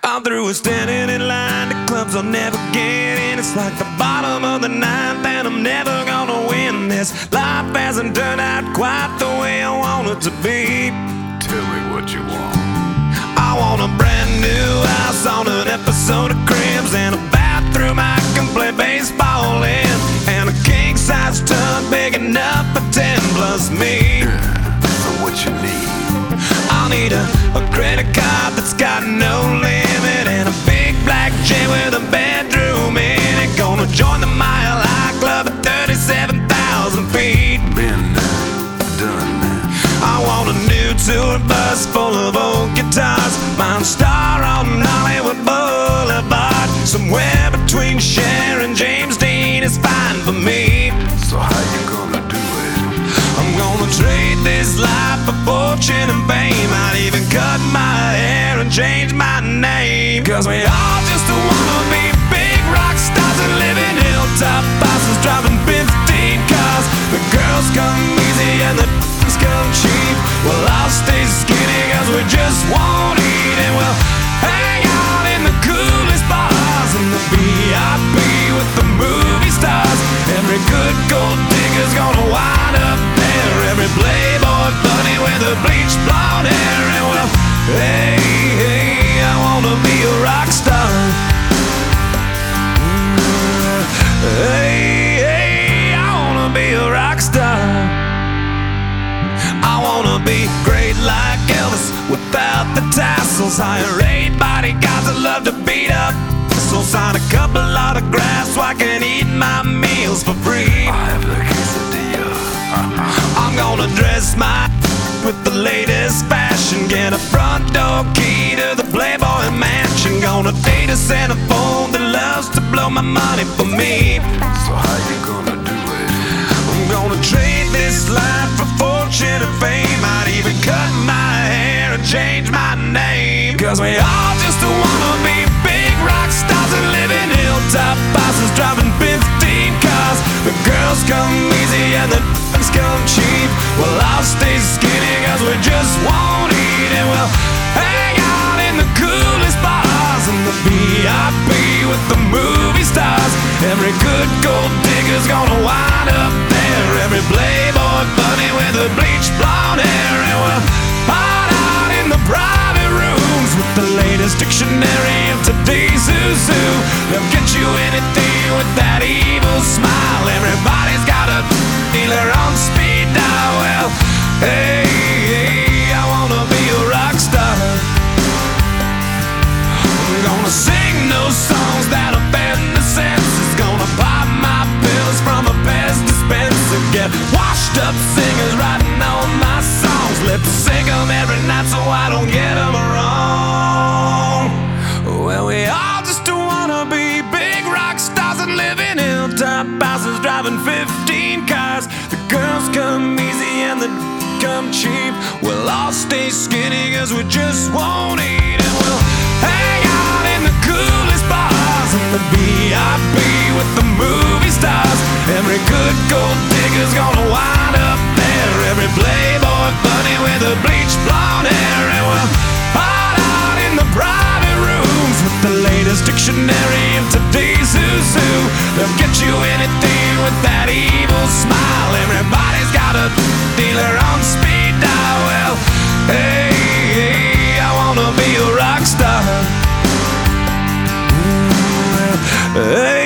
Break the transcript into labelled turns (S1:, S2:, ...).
S1: I'm through with standing in line to clubs I'll never get in. It's like the bottom of the ninth and I'm never gonna win this. Life hasn't turned out quite the way I want it to be.
S2: Tell me what you want.
S1: I want a brand new house on an episode of Cribs, and a bathroom I can play baseball in, and a king-size tub big enough for 10 plus me.
S2: So what you need?
S1: I'll need a credit card that's got no limit, and a big black jet with a bedroom in it. Gonna join the Mile High Club at 37,000 feet.
S2: Been done.
S1: I want a new tour bus full of old guitars, mine star on Hollywood Boulevard. Somewhere between Cher and James Dean is fine for me.
S2: So how you gonna do it?
S1: I'm gonna trade this life for fortune and fame. I'd even cut my hair and change my name. Cause we all just wanna be big rock stars and live in hilltop bosses, driving 15 cars. The girls come easy and the come cheap. Well, I'll stay skinny cause we just won't eat, and we'll hang out in the coolest bars and the VIP with the movie stars. Every good gold digger's gonna wind up there, every playboy bunny with a bleached blonde hair. And well, hey, hey, I wanna be a rock star. Hey, hey, I wanna be a rock star. I wanna be great like Elvis without the tassels. Hire 8 bodyguards that love to beat up whistles. Sign a couple autographs so I can eat my meals for free.
S2: I have the quesadilla.
S1: I'm gonna dress my with the latest fashion, get a front door key to the Playboy Mansion. Gonna date a centerfold that loves to blow my money for me.
S2: So how you gonna do it?
S1: I'm gonna trade this life for fortune and fame. I'd even cut my hair and change my name. Cause we all just wanna be big rock stars and live in hilltop bosses, driving 15 cars. The girls come easy and the d***s come cheap. Well, I'll stay skinny cause we just won't eat, and we'll hang out in the coolest bars and the VIP with the movie stars. Every good gold digger's gonna wind up there, every playboy bunny with a bleached blonde hair. And we'll hide out in the private rooms with the latest dictionary of today's who's who. They'll get you anything with that evil smile. Everybody's got a dealer on speed dial. Well, hey, hey, I wanna be a rock star. I'm gonna sing those songs that offend the senses. Gonna pop my pills from a Pez dispenser. Get washed up singers writing all my songs. Lip sync them every night so I don't get them wrong. Well, we all just wanna be big rock stars and live in hilltop houses, driving 15 cars. The girls come easy and the come cheap. We'll all stay skinny cause we just won't eat, and we'll hang out in the coolest bars and the VIP with the movie stars. Every good gold digger's gonna wind up there, every playboy bunny with a bleached blonde hair. And we'll hide out in the private rooms with the latest dictionary of today's who's who. They'll get you anything with that evil smile. Everybody's got a dealer on speed dial. Well, hey, hey, I wanna be a rock star. Hey.